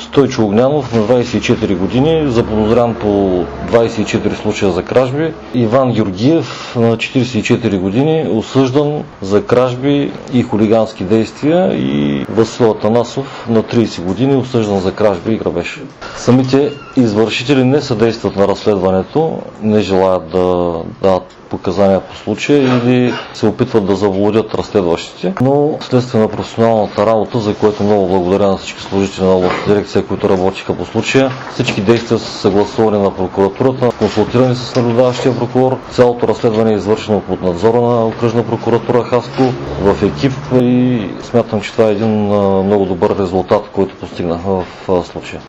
Стойчо Огнянов на 24 години, заподозрян по 24 случая за кражби. Иван Георгиев на 44 години, осъждан за кражби и хулигански действия, и Васил Атанасов на 30 години, осъждан за кражби и грабеж. Самите извършители не съдействат на разследването, не желаят да дадат показания по случая или се опитват да завладят разследващите, но следствие на професионалната работа, за което много благодаря на всички служители на областната дирекция, които работиха по случая. Всички действия са съгласувани на прокуратурата, консултирани с наблюдаващия прокурор. Цялото разследване е извършено под надзора на окръжна прокуратура Хасково в екип и смятам, че това е един много добър резултат, който постигнахме в случая.